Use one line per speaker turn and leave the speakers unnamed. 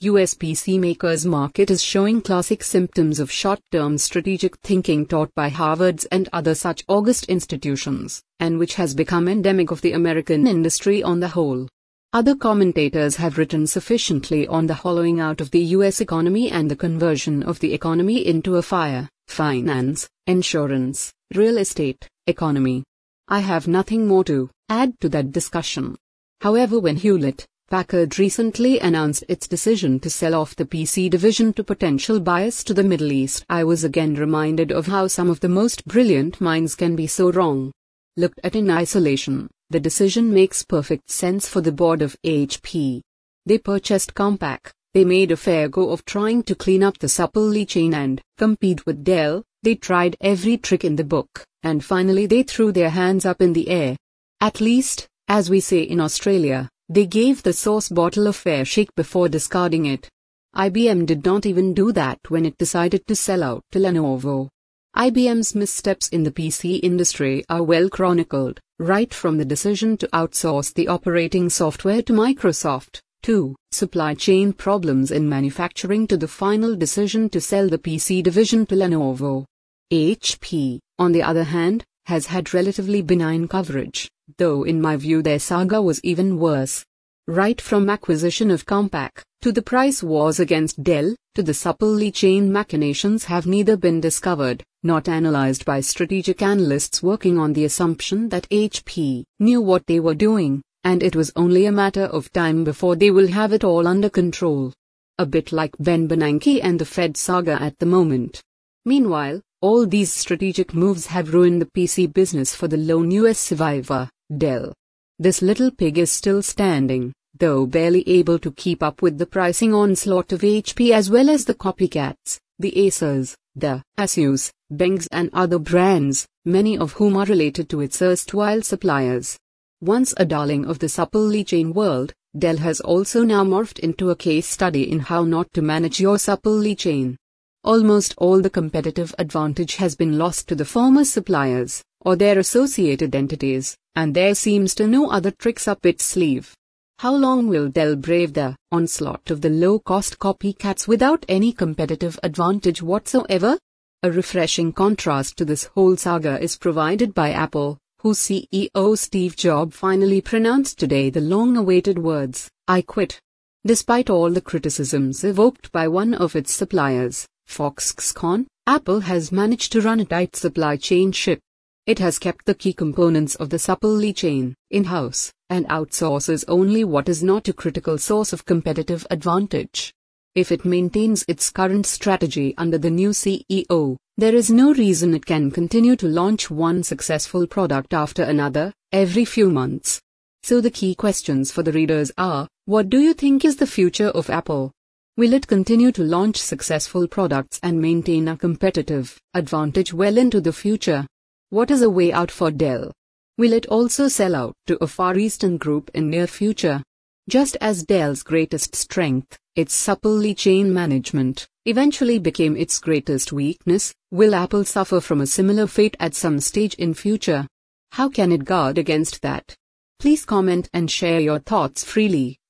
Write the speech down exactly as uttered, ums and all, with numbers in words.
U S P C makers market is showing classic symptoms of short-term strategic thinking taught by Harvard's and other such august institutions, and which has become endemic of the American industry on the whole. Other commentators have written sufficiently on the hollowing out of the U S economy and the conversion of the economy into a fire, finance, insurance, real estate, economy. I have nothing more to add to that discussion. However, when Hewlett Packard recently announced its decision to sell off the P C division to potential buyers to the Middle East, I was again reminded of how some of the most brilliant minds can be so wrong. Looked at in isolation, the decision makes perfect sense for the board of H P. They purchased Compaq, they made a fair go of trying to clean up the supply chain and compete with Dell, they tried every trick in the book, and finally they threw their hands up in the air. At least, as we say in Australia, they gave the sauce bottle a fair shake before discarding it. I B M did not even do that when it decided to sell out to Lenovo. I B M's missteps in the P C industry are well chronicled, right from the decision to outsource the operating software to Microsoft, to supply chain problems in manufacturing to the final decision to sell the P C division to Lenovo. H P, on the other hand, has had relatively benign coverage, though in my view their saga was even worse. Right from acquisition of Compaq, to the price wars against Dell, to the supply chain machinations have neither been discovered, not analyzed by strategic analysts working on the assumption that H P knew what they were doing, and it was only a matter of time before they will have it all under control. A bit like Ben Bernanke and the Fed saga at the moment. Meanwhile, all these strategic moves have ruined the P C business for the lone U S survivor, Dell. This little pig is still standing, though barely able to keep up with the pricing onslaught of H P as well as the copycats, the Acers, the Asus, Bengs and other brands, many of whom are related to its erstwhile suppliers. Once a darling of the supply chain world, Dell has also now morphed into a case study in how not to manage your supply chain. Almost all the competitive advantage has been lost to the former suppliers, or their associated entities, and there seems to no other tricks up its sleeve. How long will Dell brave the onslaught of the low-cost copycats without any competitive advantage whatsoever? A refreshing contrast to this whole saga is provided by Apple, whose C E O Steve Jobs finally pronounced today the long-awaited words, "I quit." Despite all the criticisms evoked by one of its suppliers, Foxconn, Apple has managed to run a tight supply chain ship. It has kept the key components of the supply chain in-house, and outsources only what is not a critical source of competitive advantage. If it maintains its current strategy under the new C E O, there is no reason it can continue to launch one successful product after another, every few months. So the key questions for the readers are, what do you think is the future of Apple? Will it continue to launch successful products and maintain a competitive advantage well into the future? What is a way out for Dell? Will it also sell out to a Far Eastern group in near future? Just as Dell's greatest strength, its supply chain management, eventually became its greatest weakness, will Apple suffer from a similar fate at some stage in future? How can it guard against that? Please comment and share your thoughts freely.